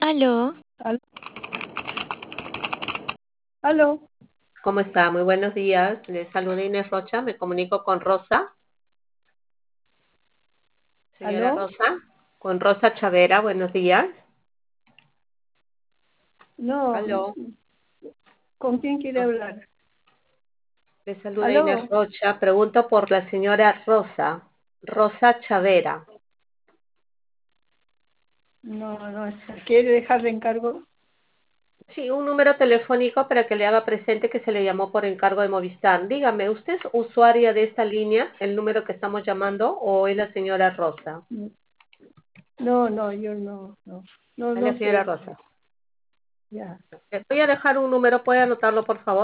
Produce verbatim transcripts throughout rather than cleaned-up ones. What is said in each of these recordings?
Aló, Al- Aló, ¿Cómo está? Muy buenos días. Le saluda Inés Rocha. Me comunico con Rosa. Señora aló, Rosa, con Rosa Chavera. Buenos días. no, Aló. ¿con quién quiere hablar? Le saluda Inés Aló, Rocha. Pregunto por la señora Rosa. Rosa Chavera. no, no está. ¿Quiere dejarle encargo? Sí, un número telefónico para que le haga presente que se le llamó por encargo de Movistar. Dígame, ¿usted es usuaria de esta línea, el número que estamos llamando, o es la señora Rosa? No, no, yo no, no, no, Es la no señora sé, Rosa. ya. Le voy a dejar un número, ¿puede anotarlo, por favor?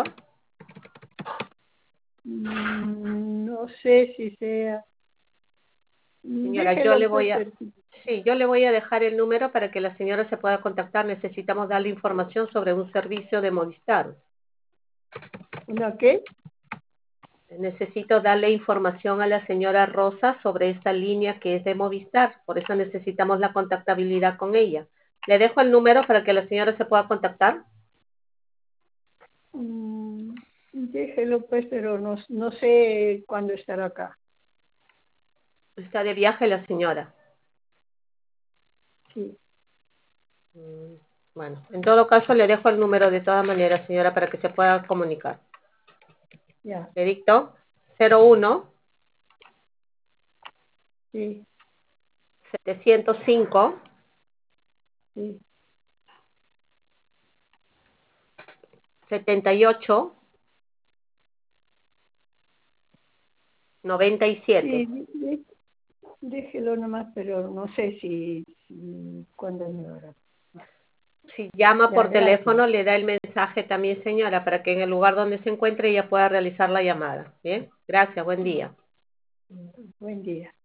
Mm, No sé si sea. Mm, Señora, yo le Déjelo pues, voy a, pero- sí, yo le voy a dejar el número para que la señora se pueda contactar. Necesitamos darle información sobre un servicio de Movistar. ¿una qué? Necesito darle información a la señora Rosa sobre esta línea que es de Movistar. Por eso necesitamos la contactabilidad con ella. Le dejo el número para que la señora se pueda contactar. Mm, Déjelo pues, pero no, no sé cuándo estará acá. Está de viaje la señora. Sí, Mm, Bueno, en todo caso le dejo el número de todas maneras, señora, para que se pueda comunicar. ya, Le dicto cero uno sí, setecientos cinco sí. setenta y ocho noventa y siete. Sí, dé- dé- déjelo nomás, pero no sé si, si cuándo me hora. Si llama Ya, por gracias. teléfono, le da el mensaje también, señora, para que en el lugar donde se encuentre ella pueda realizar la llamada. Bien, gracias, buen día. Buen día.